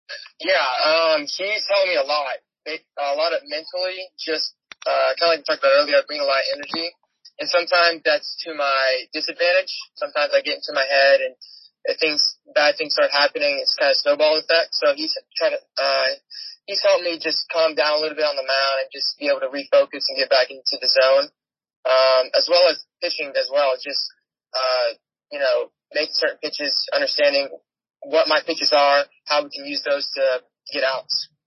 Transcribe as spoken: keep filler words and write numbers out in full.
Yeah, um, he's helped me a lot. It, a lot of mentally, just uh, kind of like we talked about earlier, I bring a lot of energy. And sometimes that's to my disadvantage. Sometimes I get into my head and if things, bad things start happening, it's kind of snowball effect. So he's trying to, uh, he's helped me just calm down a little bit on the mound and just be able to refocus and get back into the zone. Um, as well as pitching as well. Just, uh, you know, making certain pitches, understanding what my pitches are, how we can use those to get outs.